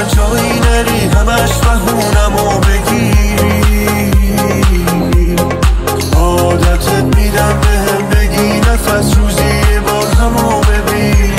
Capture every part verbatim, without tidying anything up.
من جایی نری، همش بهونمو بگیری. عادتت میدم بهم بگی نفس روزی یه بار همو ببین.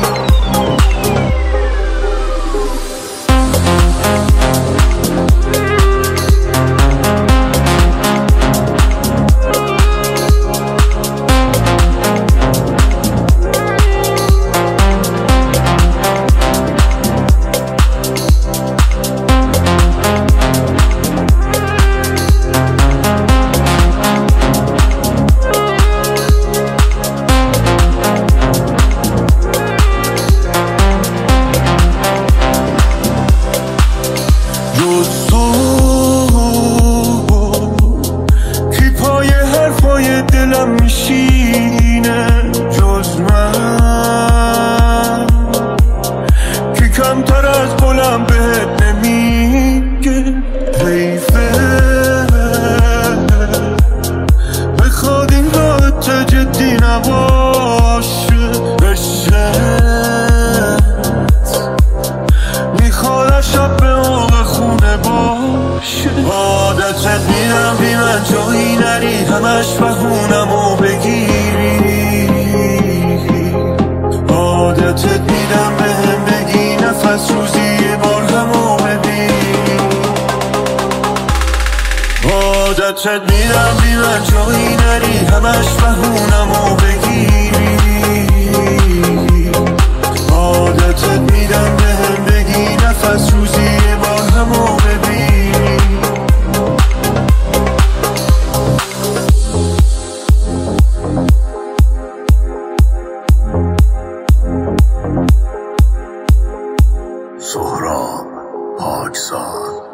دلم میشینه جز من که کمتر از قولم بهت نمیگه. حیفه بخواد این رابطه جدی نباشه، عشقت میخواد شب به موقع خونه باشه. عادتت میدم بی من جایی نری، همش بهونمو بگیری. عادتت میدم بهم بگی نفس روزی یه بار همو ببین. عادتت میدم بی من جایی نری، همش بهونمو بگیری. عادتت میدم بهم بگی نفس روزی یه بار همو ببین. سهراب پاکزاد.